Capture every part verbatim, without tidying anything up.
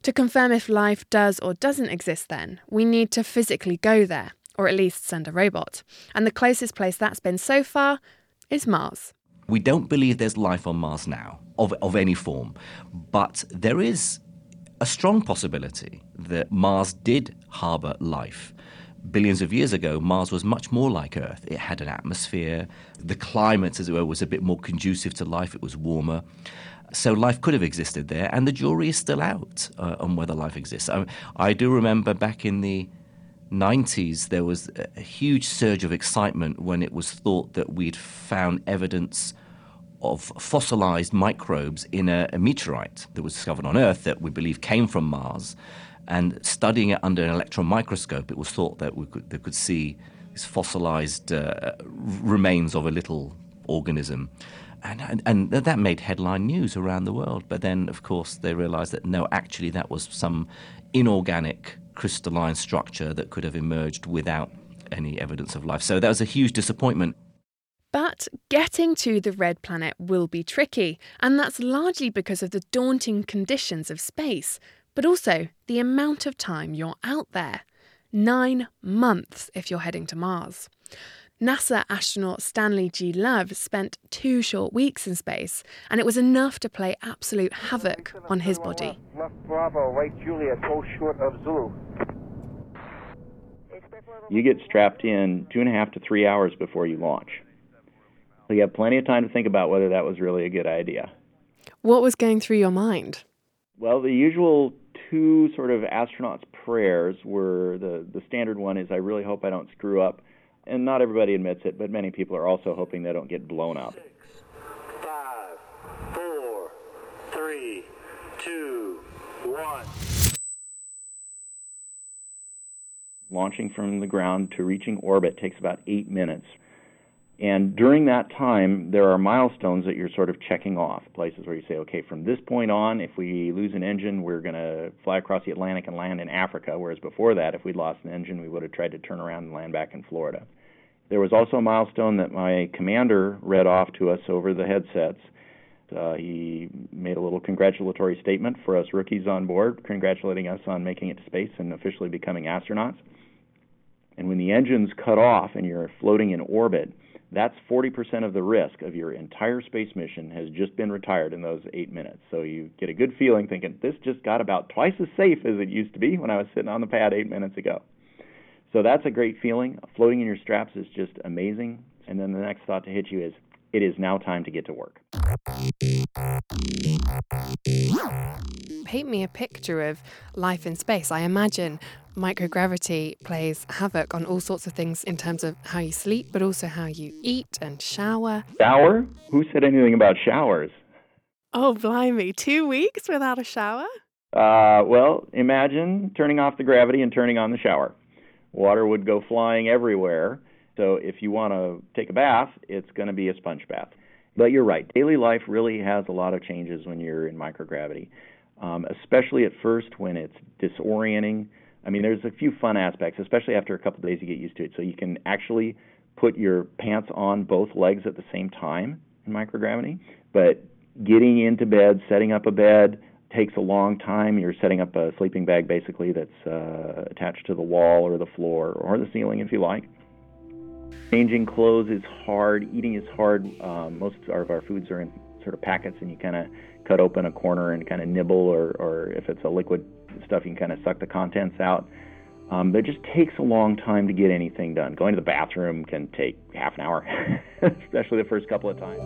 To confirm if life does or doesn't exist then, we need to physically go there, or at least send a robot. And the closest place that's been so far is Mars. We don't believe there's life on Mars now, of, of any form. But there is a strong possibility that Mars did harbour life. Billions of years ago, Mars was much more like Earth. It had an atmosphere. The climate, as it were, was a bit more conducive to life. It was warmer. So life could have existed there, and the jury is still out uh, on whether life exists. I, I do remember back in the nineties, there was a huge surge of excitement when it was thought that we'd found evidence of fossilized microbes in a, a meteorite that was discovered on Earth that we believe came from Mars. And studying it under an electron microscope, it was thought that we could, they could see these fossilized uh, remains of a little organism. And, and, and that made headline news around the world. But then, of course, they realized that, no, actually that was some inorganic crystalline structure that could have emerged without any evidence of life. So that was a huge disappointment. But getting to the red planet will be tricky, and that's largely because of the daunting conditions of space, but also the amount of time you're out there. Nine months if you're heading to Mars. NASA astronaut Stanley G. Love spent two short weeks in space, and it was enough to play absolute havoc on his body. Left Bravo, right Juliet, close short of Zulu. You get strapped in two and a half to three hours before you launch. So you have plenty of time to think about whether that was really a good idea. What was going through your mind? Well, the usual two sort of astronauts' prayers were, the, the standard one is, I really hope I don't screw up. And not everybody admits it, but many people are also hoping they don't get blown up. Six, five, four, three, two, one. Launching from the ground to reaching orbit takes about eight minutes. And during that time, there are milestones that you're sort of checking off, places where you say, okay, from this point on, if we lose an engine, we're going to fly across the Atlantic and land in Africa, whereas before that, if we'd lost an engine, we would have tried to turn around and land back in Florida. There was also a milestone that my commander read off to us over the headsets. Uh, he made a little congratulatory statement for us rookies on board, congratulating us on making it to space and officially becoming astronauts. And when the engine's cut off and you're floating in orbit, that's forty percent of the risk of your entire space mission has just been retired in those eight minutes. So you get a good feeling thinking, this just got about twice as safe as it used to be when I was sitting on the pad eight minutes ago. So that's a great feeling. Floating in your straps is just amazing. And then the next thought to hit you is, it is now time to get to work. Paint me a picture of life in space. I imagine microgravity plays havoc on all sorts of things in terms of how you sleep, but also how you eat and shower. Shower? Who said anything about showers? Oh, blimey. Two weeks without a shower? Uh, well, imagine turning off the gravity and turning on the shower. Water would go flying everywhere. So if you want to take a bath, it's going to be a sponge bath. But you're right. Daily life really has a lot of changes when you're in microgravity, um, especially at first when it's disorienting. I mean, there's a few fun aspects, especially after a couple of days you get used to it. So you can actually put your pants on both legs at the same time in microgravity. But getting into bed, setting up a bed, takes a long time. You're setting up a sleeping bag, basically, that's uh, attached to the wall or the floor or the ceiling, if you like. Changing clothes is hard. Eating is hard. Um, most of our foods are in sort of packets, and you kind of cut open a corner and kind of nibble, or, or if it's a liquid stuff, you can kind of suck the contents out. Um, but it just takes a long time to get anything done. Going to the bathroom can take half an hour, especially the first couple of times.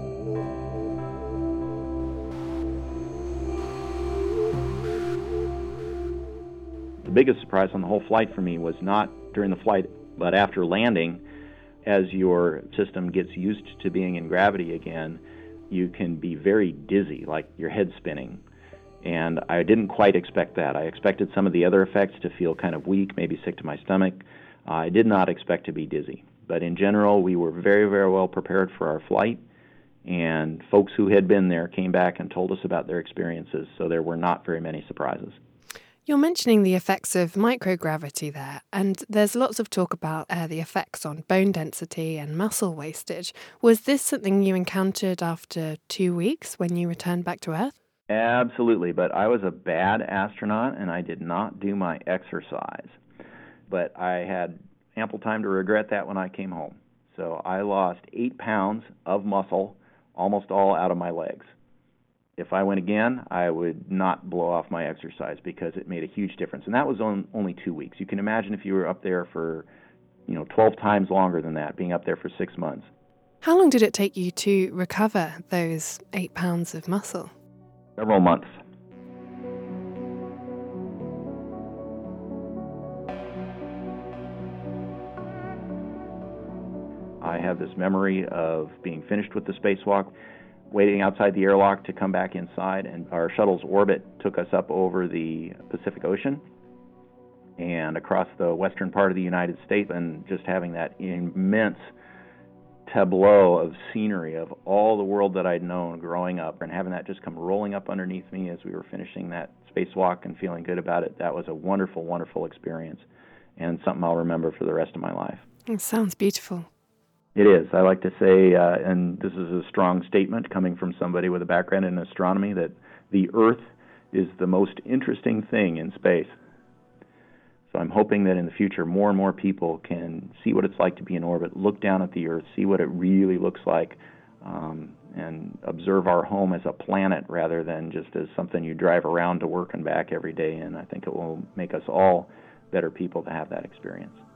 The biggest surprise on the whole flight for me was not during the flight, but after landing. As your system gets used to being in gravity again, you can be very dizzy, like your head spinning. And I didn't quite expect that. I expected some of the other effects to feel kind of weak, maybe sick to my stomach. Uh, I did not expect to be dizzy. But in general, we were very, very well prepared for our flight. And folks who had been there came back and told us about their experiences, so there were not very many surprises. You're mentioning the effects of microgravity there, and there's lots of talk about uh, the effects on bone density and muscle wastage. Was this something you encountered after two weeks when you returned back to Earth? Absolutely, but I was a bad astronaut and I did not do my exercise. But I had ample time to regret that when I came home. So I lost eight pounds of muscle, almost all out of my legs. If I went again, I would not blow off my exercise because it made a huge difference. And that was on only two weeks. You can imagine if you were up there for, you know, twelve times longer than that, being up there for six months. How long did it take you to recover those eight pounds of muscle? Several months. I have this memory of being finished with the spacewalk, waiting outside the airlock to come back inside, and our shuttle's orbit took us up over the Pacific Ocean and across the western part of the United States, and just having that immense tableau of scenery of all the world that I'd known growing up, and having that just come rolling up underneath me as we were finishing that spacewalk and feeling good about it. That was a wonderful, wonderful experience, and something I'll remember for the rest of my life. It sounds beautiful. It is. I like to say, uh, and this is a strong statement coming from somebody with a background in astronomy, that the Earth is the most interesting thing in space. So I'm hoping that in the future more and more people can see what it's like to be in orbit, look down at the Earth, see what it really looks like, um, and observe our home as a planet rather than just as something you drive around to work and back every day. And I think it will make us all better people to have that experience.